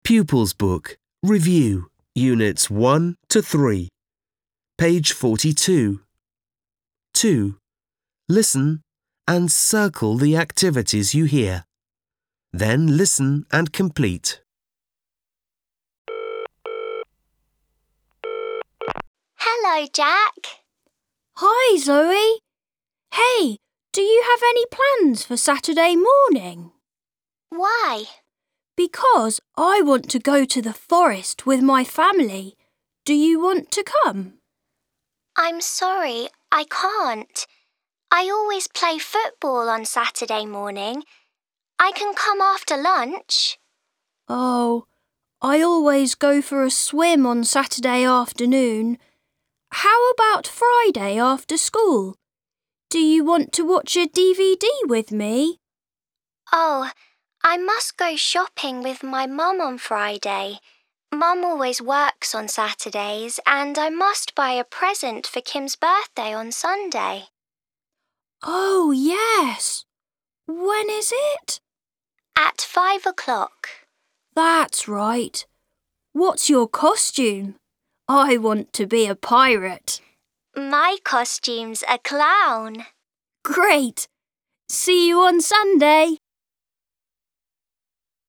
Pupils Book, Review, Units 1 to 3. Page 42. 2. Listen and circle the activities you hear. Then listen and complete. Hello, Jack. Hi, Zoe. Hey, do you have any plans for Saturday morning? Why? Because I want to go to the forest with my family. Do you want to come? I'm sorry, I can't. I always play football on Saturday morning. I can come after lunch. Oh, I always go for a swim on Saturday afternoon. How about Friday after school? Do you want to watch a DVD with me? Oh, I must go shopping with my mum on Friday. Mum always works on Saturdays and I must buy a present for Kim's birthday on Sunday. Oh, yes. When is it? At 5 o'clock. That's right. What's your costume? I want to be a pirate. My costume's a clown. Great. See you on Sunday.